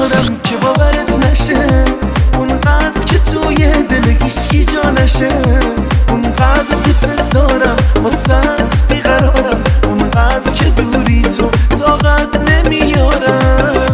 دارم که باورت نشه، اونقدر که توی دل هیچکی جا نشه. اونقدر دوست دارم واسهت بیقرارم، اونقدر که دوری تو طاقت نمیارم.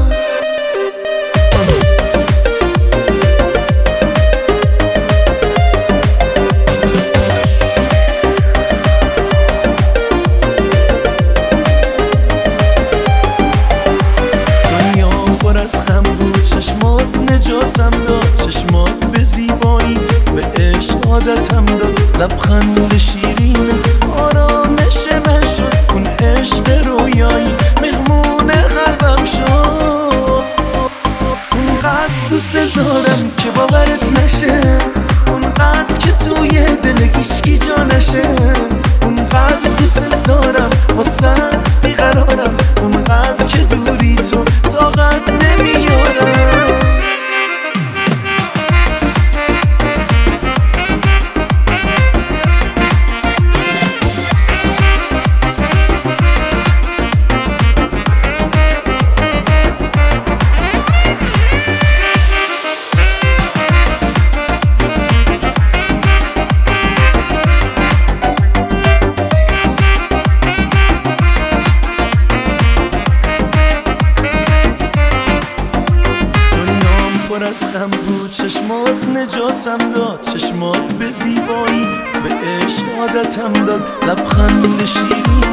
پر از غم بود، چشمات نجاتم داد، چشمات به زیبایی به عشق عادتم داد. لبخند شیرینت آرامش من شد، اون عشق رویایی مهمون قلبم شد. اونقدر دوست دارم که باورت نشه، اونقدر که توی دل هیچکی جا نشه. اونقدر دوست دارم واسهت بیقرارم، اونقدر که دوری تو طاقت نمیارم. پر از غم بود، چشمات نجاتم داد، چشمات به زیبایی به عشق عادتم داد. لبخند شیرین